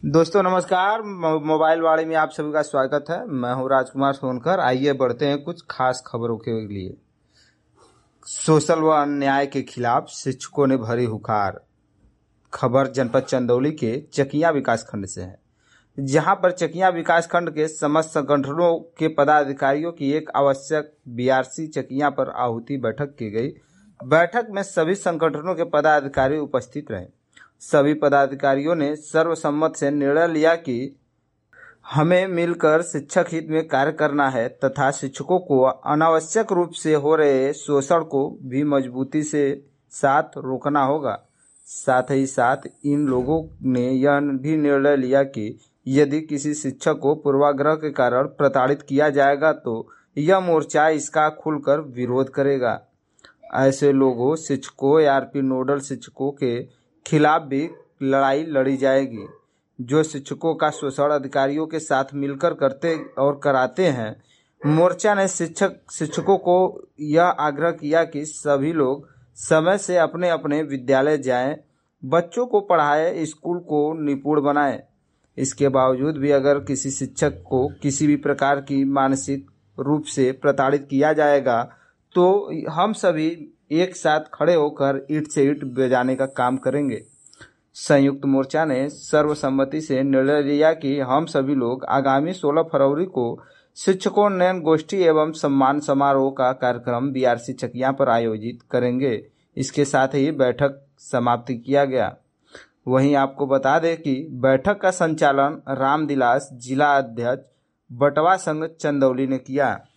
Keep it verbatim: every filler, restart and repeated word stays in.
दोस्तों नमस्कार। मो- मोबाइल वाणी में आप सभी का स्वागत है। मैं हूं राजकुमार सोनकर। आइए बढ़ते हैं कुछ खास खबरों के लिए। शोषण व अन्याय के खिलाफ शिक्षकों ने भरी हुंकार। खबर जनपद चंदौली के चकिया विकासखंड से है, जहां पर चकिया विकासखंड के समस्त संगठनों के पदाधिकारियों की एक आवश्यक बीआरसी चकिया पर आहुति बैठक की गई। बैठक में सभी संगठनों के पदाधिकारी उपस्थित रहे। सभी पदाधिकारियों ने सर्वसम्मत से निर्णय लिया कि हमें मिलकर शिक्षक हित में कार्य करना है तथा शिक्षकों को अनावश्यक रूप से हो रहे शोषण को भी मजबूती से साथ रोकना होगा। साथ ही साथ इन लोगों ने यह भी निर्णय लिया कि यदि किसी शिक्षक को पूर्वाग्रह के कारण प्रताड़ित किया जाएगा तो यह मोर्चा इसका खुलकर विरोध करेगा। ऐसे लोगों शिक्षकों या आरपी नोडल शिक्षकों के खिलाफ भी लड़ाई लड़ी जाएगी जो शिक्षकों का शोषण अधिकारियों के साथ मिलकर करते और कराते हैं। मोर्चा ने शिक्षक शिक्षकों को यह आग्रह किया कि सभी लोग समय से अपने अपने विद्यालय जाएं, बच्चों को पढ़ाएं, स्कूल को निपुण बनाएं। इसके बावजूद भी अगर किसी शिक्षक को किसी भी प्रकार की मानसिक रूप से प्रताड़ित किया जाएगा तो हम सभी एक साथ खड़े होकर ईंट से ईंट बजाने का काम करेंगे। संयुक्त मोर्चा ने सर्वसम्मति से निर्णय लिया कि हम सभी लोग आगामी सोलह फरवरी को शिक्षकों नयन गोष्ठी एवं सम्मान समारोह का कार्यक्रम बीआरसी चकिया पर आयोजित करेंगे। इसके साथ ही बैठक समाप्त किया गया। वहीं आपको बता दें कि बैठक का संचालन रामदिलास जिला अध्यक्ष बटवा संघ चंदौली ने किया।